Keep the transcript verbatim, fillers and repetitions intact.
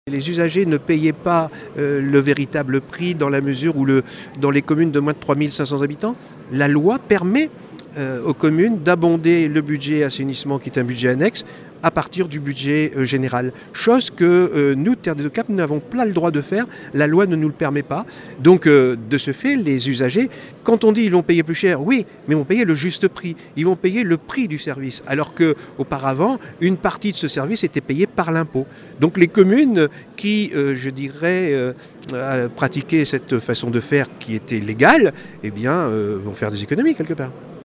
Les usagers ne payaient pas euh, le véritable prix dans la mesure où le, dans les communes de moins de trois mille cinq cents habitants, la loi permet euh, aux communes d'abonder le budget assainissement qui est un budget annexe à partir du budget euh, général. Chose que euh, nous, Terre des Eaux Cap, nous n'avons pas le droit de faire, la loi ne nous le permet pas. Donc euh, de ce fait, les usagers, quand on dit ils vont payer plus cher, oui, mais ils vont payer le juste prix, ils vont payer le prix du service, alors qu'auparavant, une partie de ce service était payée par l'impôt. Donc les communes qui, euh, je dirais, euh, pratiquaient cette façon de faire qui était légale, eh bien, euh, vont faire des économies quelque part.